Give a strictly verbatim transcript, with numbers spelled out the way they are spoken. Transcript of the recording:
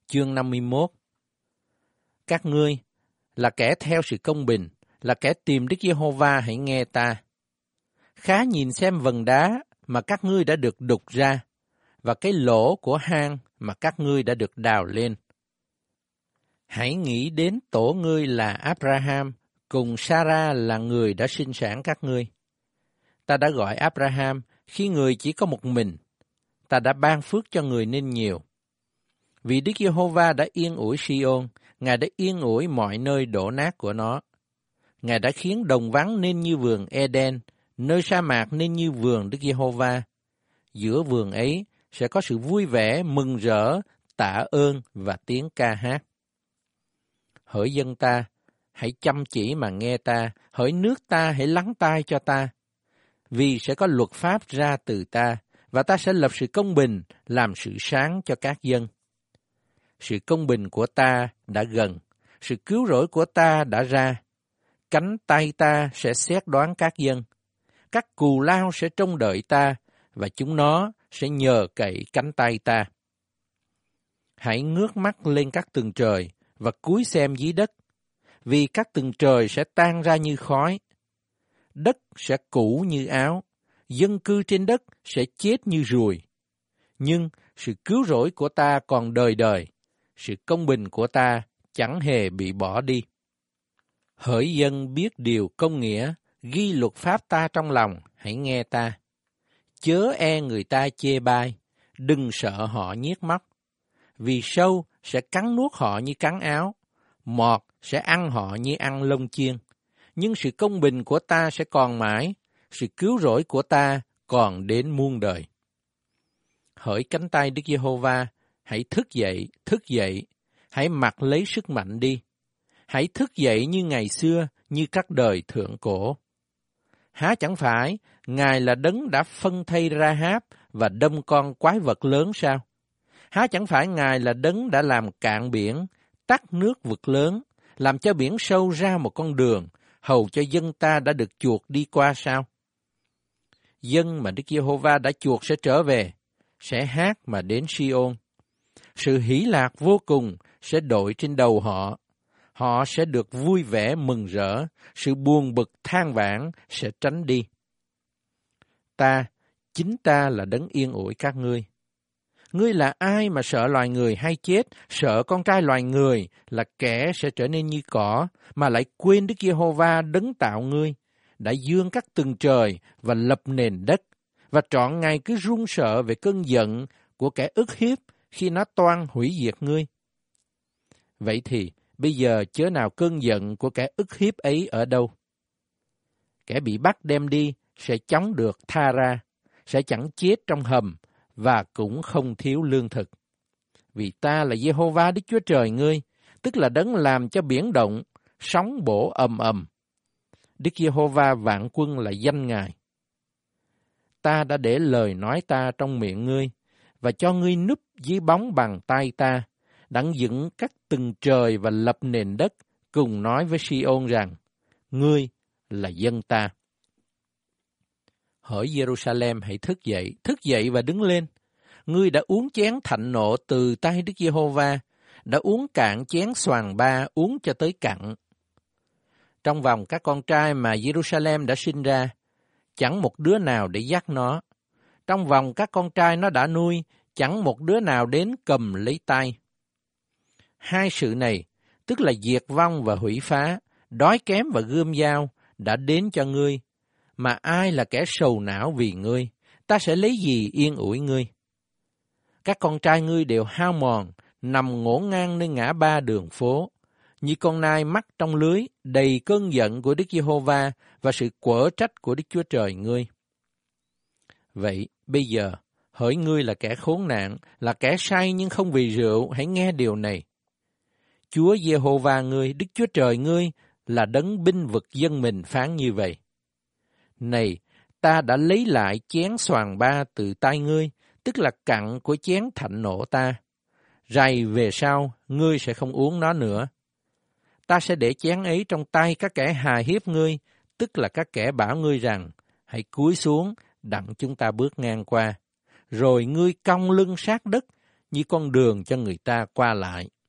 chương năm mươi mốt. Các ngươi là kẻ theo sự công bình, là kẻ tìm Đức Giê-hô-va, hãy nghe ta. Khá nhìn xem vần đá mà các ngươi đã được đục ra, và cái lỗ của hang mà các ngươi đã được đào lên. Hãy nghĩ đến tổ ngươi là Abraham, cùng Sarah là người đã sinh sản các ngươi. Ta đã gọi Abraham khi người chỉ có một mình, ta đã ban phước cho người nên nhiều. Vì Đức Giê-hô-va đã yên ủi Si-ôn, Ngài đã yên ủi mọi nơi đổ nát của nó. Ngài đã khiến đồng vắng nên như vườn Eden, nơi sa mạc nên như vườn Đức Giê-hô-va. Giữa vườn ấy sẽ có sự vui vẻ, mừng rỡ, tạ ơn và tiếng ca hát. Hỡi dân ta, hãy chăm chỉ mà nghe ta, hỡi nước ta, hãy lắng tai cho ta. Vì sẽ có luật pháp ra từ ta, và ta sẽ lập sự công bình, làm sự sáng cho các dân. Sự công bình của ta đã gần, sự cứu rỗi của ta đã ra. Cánh tay ta sẽ xét đoán các dân. Các cù lao sẽ trông đợi ta, và chúng nó sẽ nhờ cậy cánh tay ta. Hãy ngước mắt lên các tầng trời, và cúi xem dưới đất, vì các tầng trời sẽ tan ra như khói. Đất sẽ cũ như áo, dân cư trên đất sẽ chết như ruồi. Nhưng sự cứu rỗi của ta còn đời đời, sự công bình của ta chẳng hề bị bỏ đi. Hỡi dân biết điều công nghĩa, ghi luật pháp ta trong lòng, hãy nghe ta. Chớ e người ta chê bai, đừng sợ họ nhiếc móc. Vì sâu sẽ cắn nuốt họ như cắn áo, mọt sẽ ăn họ như ăn lông chiên. Nhưng sự công bình của ta sẽ còn mãi, sự cứu rỗi của ta còn đến muôn đời. Hỡi cánh tay Đức Giê-hô-va, hãy thức dậy, thức dậy, hãy mặc lấy sức mạnh đi. Hãy thức dậy như ngày xưa, như các đời thượng cổ. Há chẳng phải Ngài là đấng đã phân thây Ra-háp và đâm con quái vật lớn sao? Há chẳng phải Ngài là đấng đã làm cạn biển, tắt nước vực lớn, làm cho biển sâu ra một con đường, hầu cho dân ta đã được chuộc đi qua sao? Dân mà Đức Giê-hô-va đã chuộc sẽ trở về, sẽ hát mà đến Si-ôn. Sự hỷ lạc vô cùng sẽ đội trên đầu họ. Họ sẽ được vui vẻ mừng rỡ, sự buồn bực than vãn sẽ tránh đi. Ta, chính ta là đấng yên ủi các ngươi. Ngươi là ai mà sợ loài người hay chết, sợ con trai loài người là kẻ sẽ trở nên như cỏ, mà lại quên Đức Giê-hô-va đấng tạo ngươi, đã dương các tầng trời và lập nền đất, và trọn ngày cứ run sợ về cơn giận của kẻ ức hiếp khi nó toan hủy diệt ngươi. Vậy thì, bây giờ chớ nào cơn giận của kẻ ức hiếp ấy ở đâu? Kẻ bị bắt đem đi sẽ chóng được tha ra, sẽ chẳng chết trong hầm, và cũng không thiếu lương thực. Vì ta là Giê-hô-va Đức Chúa Trời ngươi, tức là đấng làm cho biển động, sóng bổ ầm ầm. Đức Giê-hô-va vạn quân là danh Ngài. Ta đã để lời nói ta trong miệng ngươi, và cho ngươi núp dưới bóng bàn tay ta, đặng dựng các tầng trời và lập nền đất, cùng nói với Si-ôn rằng, ngươi là dân ta. Hỡi Giê-ru-sa-lem, hãy thức dậy, thức dậy và đứng lên. Ngươi đã uống chén thạnh nộ từ tay Đức Giê-hô-va, đã uống cạn chén xoàn ba, uống cho tới cặn. Trong vòng các con trai mà Giê-ru-sa-lem đã sinh ra, chẳng một đứa nào để dắt nó. Trong vòng các con trai nó đã nuôi, chẳng một đứa nào đến cầm lấy tay. Hai sự này, tức là diệt vong và hủy phá, đói kém và gươm dao, đã đến cho ngươi. Mà ai là kẻ sầu não vì ngươi, ta sẽ lấy gì yên ủi ngươi? Các con trai ngươi đều hao mòn, nằm ngổn ngang nơi ngã ba đường phố, như con nai mắc trong lưới, đầy cơn giận của Đức Giê-hô-va và sự quở trách của Đức Chúa Trời ngươi. Vậy, bây giờ, hỡi ngươi là kẻ khốn nạn, là kẻ say nhưng không vì rượu, hãy nghe điều này. Chúa Giê-hô-va ngươi, Đức Chúa Trời ngươi, là đấng binh vực dân mình phán như vậy. Này, ta đã lấy lại chén xoàn ba từ tay ngươi, tức là cặn của chén thạnh nộ ta. Rày về sau, ngươi sẽ không uống nó nữa. Ta sẽ để chén ấy trong tay các kẻ hà hiếp ngươi, tức là các kẻ bảo ngươi rằng, hãy cúi xuống, đặng chúng ta bước ngang qua. Rồi ngươi cong lưng sát đất, như con đường cho người ta qua lại.